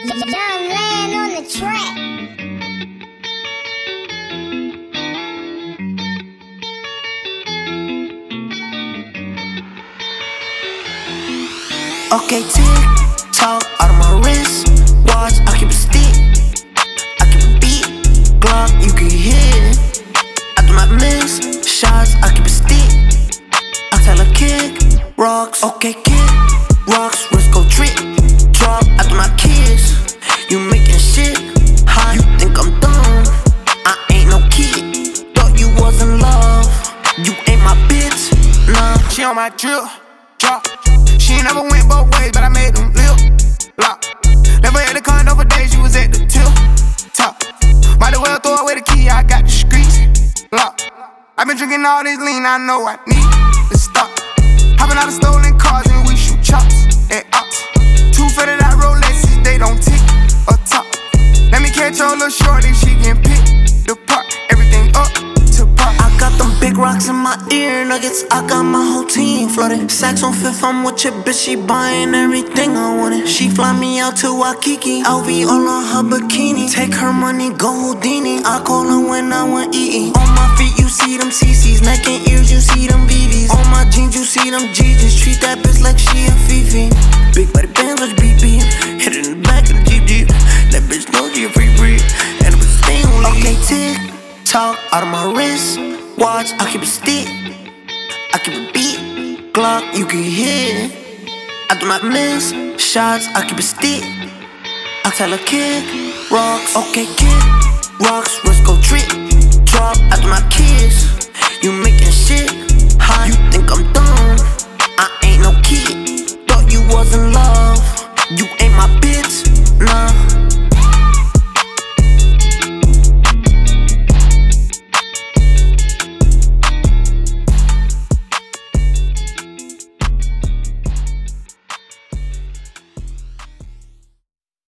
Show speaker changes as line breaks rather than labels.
Young land on the track.
Okay, tick tock out of my wrist. Watch, I keep a stick, I keep a beat. Glock, you can hear it. I do not miss shots, I keep a stick. I tell her kick rocks. Okay, kick rocks, wrist go trip. Drop, I do not kiss. You making shit hot, you think I'm dumb. I ain't no kid, thought you was in love. You ain't my bitch, nah.
She on my drip, drop. She ain't never went both ways, but I made them lip lock. Never had a condo for days, she was at the tip top. Might as well throw away the key, I got the streets locked. I been drinking all this lean, I know I need to stop. Hopping out of stolen cars and we shoot chops and ops. Two faded out Rolexes, they don't tick or top. Let me catch your little shorty, she can pick the part. Everything up to par.
I got them big rocks in my ear nuggets. I got my whole team flooded. Sacks on fifth, I'm with your bitch. She buying everything I wanted. She fly me out to Waikiki. LV all on her bikini. Take her money, go Houdini. I call her when I want eating. On my feet, you see them CCs. Neck and ears, you see them BBs. On my jeans, you see them GGs. Treat that bitch like she a Fifi. Big body bands, watch BP. Hit it in the back of the Jeep. That bitch know she a free breed. And it was staying on. Okay, tick talk out of my wrist. Watch, I keep a stick, I keep a beat. Glock, you can hear it. I do not miss shots, I keep a stick. I tell her kick rocks. Okay, kick rocks, wrist go trip. Drop, I do not kiss. You making shit hot, you think I'm dumb. I ain't no kid, thought you was in love.